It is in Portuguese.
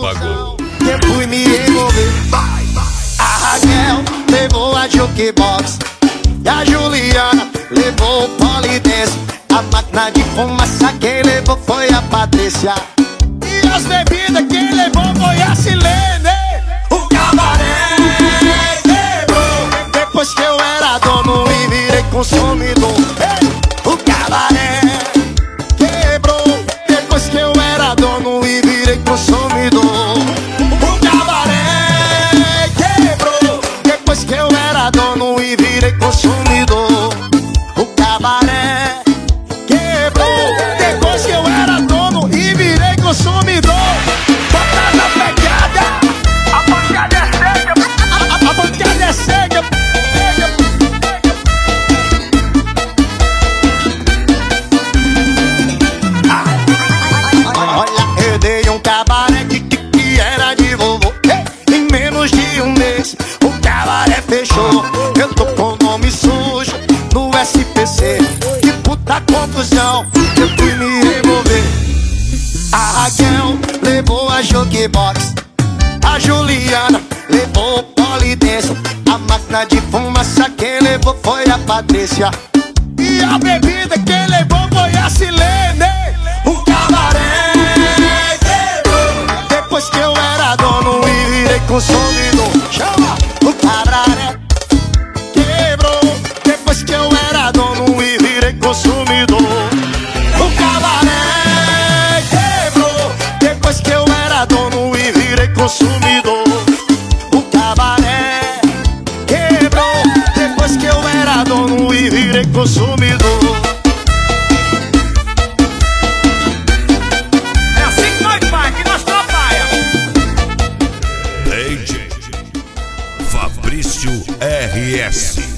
Relâmpago. Eu fui me envolver. A Raquel levou a jukebox e a Juliana levou o polidense. A máquina de fumaça quem levou foi a Patrícia. E as bebidas quem levou foi a Silene. O cabaré quebrou depois que eu era dono e virei consumidor. O cabaré quebrou depois que eu era dono e virei consumidor. O cabaré quebrou depois que eu era dono e virei consumidor. O cabaré quebrou depois que eu era dono e virei consumidor. Bota na pegada, a pancada é cega, a pancada é cega. Olha, eu dei um cabaré que era de vovô. Em menos de um mês o cabaré fechou. Eu tô com o nome sujo no SPC. Que puta confusão, eu fui me revolver. A Raquel levou a jukebox, a Juliana levou o polidense. A máquina de fumaça quem levou foi a Patrícia. E a bebida quem levou foi a Silene. O cabaré quebrou depois que eu era dono e virei consumidor. Chama! O cabaré quebrou depois que eu era dono e virei consumidor. O cabaré quebrou depois que eu era dono e virei consumidor. O cabaré quebrou depois que eu era dono e virei consumidor. É assim que nós faz, que nós trabalha. DJ Fabrício RS.